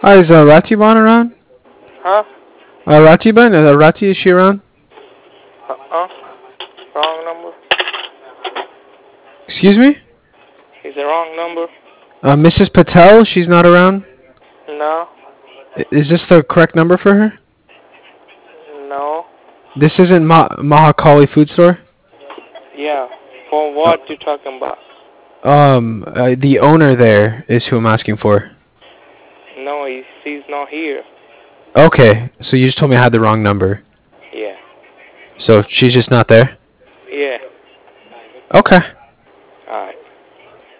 Hi, is Ratiban around? Huh? Ratiban? Rati, is she around? Uh-uh. Wrong number. Excuse me? Is the wrong number? Mrs. Patel, she's not around? No. Is this the correct number for her? No. This isn't Mahakali Food Store? Yeah. For Uh, what you talking about? the owner there is who I'm asking for. No, he's not here. Okay, so you just told me I had the wrong number. Yeah. So she's just not there? Yeah. Okay. Alright.